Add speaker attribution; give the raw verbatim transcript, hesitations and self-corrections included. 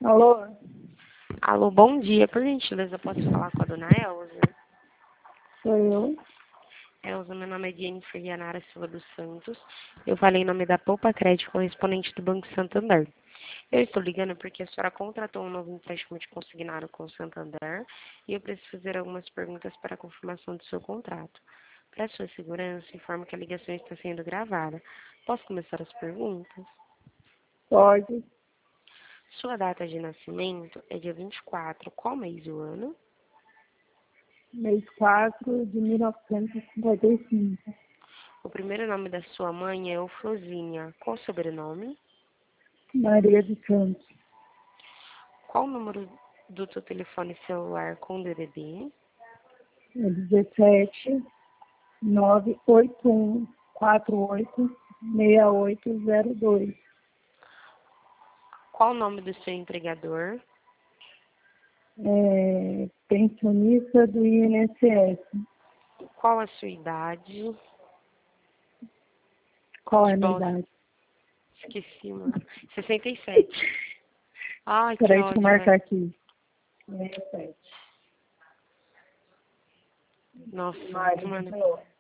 Speaker 1: Alô?
Speaker 2: Alô, bom dia. Por gentileza, posso falar com a dona Elza?
Speaker 1: Sou eu.
Speaker 2: Elza, meu nome é Jennifer Yanara Silva dos Santos. Eu falei em nome da Poupa Crédito, correspondente do Banco Santander. Eu estou ligando porque a senhora contratou um novo empréstimo de consignado com o Santander e eu preciso fazer algumas perguntas para a confirmação do seu contrato. Para sua segurança, informo que a ligação está sendo gravada. Posso começar as perguntas?
Speaker 1: Pode.
Speaker 2: Sua data de nascimento é dia vinte e quatro. Qual mês do ano?
Speaker 1: Mês quatro de mil novecentos e cinquenta e cinco.
Speaker 2: O primeiro nome da sua mãe é Eufrosinha. Qual o sobrenome?
Speaker 1: Maria de Santos.
Speaker 2: Qual o número do seu telefone celular com D D D?
Speaker 1: É dezessete, nove oito um, quatro oito, seis oito zero dois.
Speaker 2: Qual o nome do seu empregador?
Speaker 1: É pensionista do I N S S.
Speaker 2: Qual a sua idade?
Speaker 1: Qual é a minha
Speaker 2: Bom,
Speaker 1: idade?
Speaker 2: esqueci, mano. sessenta e sete. Ai, que
Speaker 1: Peraí, deixa eu
Speaker 2: ódio,
Speaker 1: marcar
Speaker 2: velho.
Speaker 1: aqui. sessenta e sete.
Speaker 2: Nossa,
Speaker 1: Maria,
Speaker 2: mano.
Speaker 1: de novo.